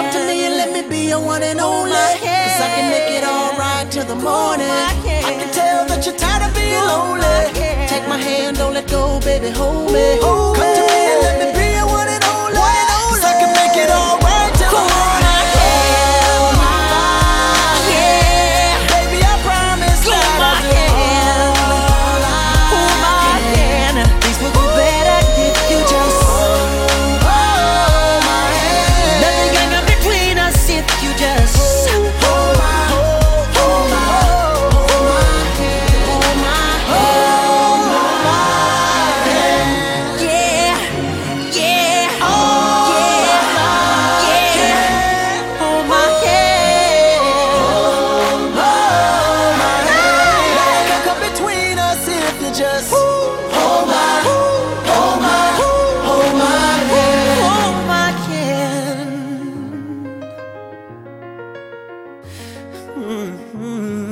Come to me and let me be your one and only. Cause I can make it alright till the morning. I can tell that you're tired of being lonely. Take my hand, don't let go, baby, hold me. Come to me and let me be your one and only. Cause I can make it alright till the morning. Baby, I promise that I'll do all I can. Things will go better if you just hold my hand. Nothing can come between us if you just hold my hand. Hold my hand. Yeah, yeah, yeah. Hold my hand. Nothing can come between us if you just hold my hand. Hold my hand.